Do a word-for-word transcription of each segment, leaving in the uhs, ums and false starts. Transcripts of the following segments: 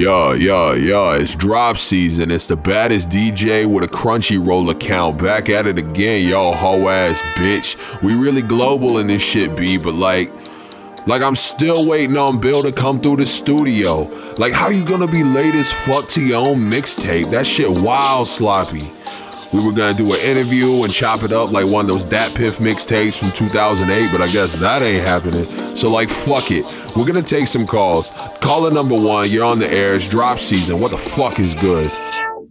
Yeah, yeah, yeah, it's drop season. It's the baddest D J with a Crunchyroll account. Back at it again, y'all hoe ass bitch. We really global in this shit, B, but like, like I'm still waiting on Bill to come through the studio. Like, how you gonna be late as fuck to your own mixtape? That shit wild sloppy. We were gonna do an interview and chop it up like one of those Dat Piff mixtapes from two thousand eight, but I guess that ain't happening. So like, fuck it. We're gonna take some calls. Caller number one, you're on the air. It's drop season. What the fuck is good? Uh,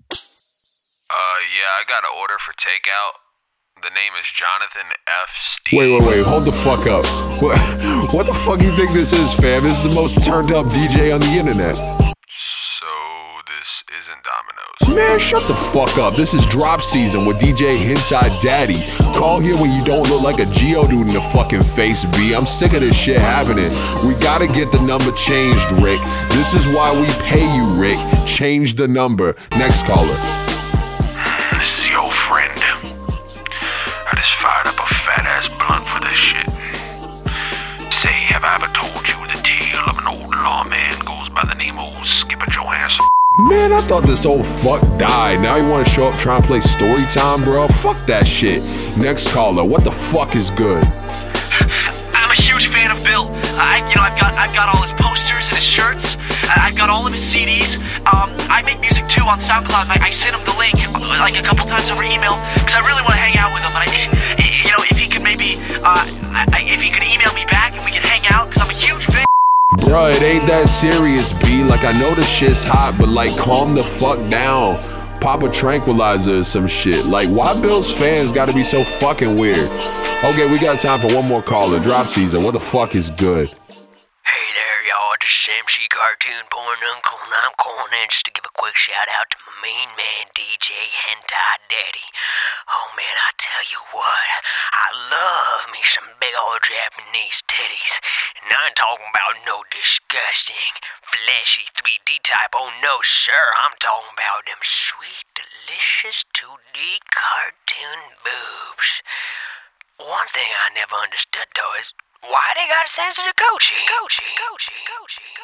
yeah, I got an order for takeout. The name is Jonathan F. Steve. Wait, wait, wait. Hold the fuck up. What, what the fuck you think this is, fam? This is the most turned up D J on the internet. So, this isn't Domino's. Man, shut the fuck up. This is drop season with D J Hentai Daddy. Call here when you don't look like a Geodude in the fucking face, B. I'm sick of this shit happening. We gotta get the number changed, Rick. This is why we pay you, Rick. Change the number. Next caller. This is your friend. I just fired up a fat-ass blunt for this shit. Say, have I ever told you the tale of an old lawman goes by the name of Skipper Johansson? Man, I thought this old fuck died. Now you wanna show up trying to play story time, bro? Fuck that shit. Next caller, what the fuck is good? I'm a huge fan of Bill. I, you know, I've got, I've got all his posters and his shirts. I've got all of his C Ds. Um, I make music too on SoundCloud. I, I sent him the link like a couple times over email because I really want to hang out with him. And I, you know, if he could maybe, uh, I, if he could email me back and we could hang out because I'm a huge fan. Bruh, it ain't that serious, B. Like, I know the shit's hot, but like, calm the fuck down. Pop a tranquilizer or some shit. Like, why Bill's fans gotta be so fucking weird? Okay, we got time for one more caller. Drop season. What the fuck is good? Hey there, y'all. This is M C Cartoon Porn Uncle, and I'm calling in just to give a quick shout out to my main man, D J Hentai Daddy. Oh man, I tell you what, I love me some big old Japanese titties. And I ain't talking about no disgusting, fleshy three D type. Oh no, sir, I'm talking about them sweet, delicious two D cartoon boobs. One thing I never understood though is why they got a sensitive coochie? Coochie, coochie, coochie, coochie.